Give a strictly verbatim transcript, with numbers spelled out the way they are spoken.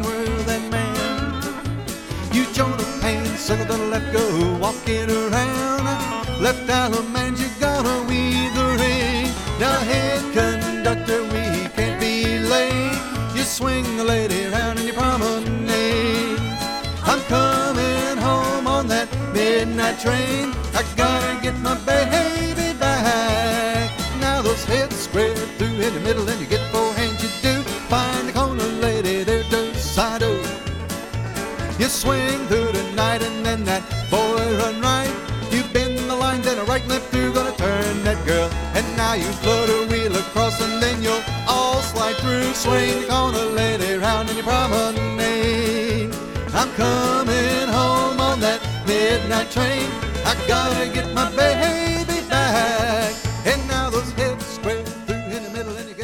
world, that man. You join the pain, circle to the left, go walking around. Left Allemande, you gotta weave the ring. Now head conductor, we can't be late. You swing the lady round in your promenade. I'm coming home on that midnight train. I gotta get my baby back. Now those heads square through in the middle and you get four hands, you do. Find the corner lady, there do side do. You swing through the night and then that boy run right. You bend the lines and a right and left, you're gonna turn that girl. And now you flutter wheel across and then you'll all slide through. Swing the corner lady round in your promenade. I'm coming home on that midnight train. I gotta get my baby back. And now those heads square through in the middle and you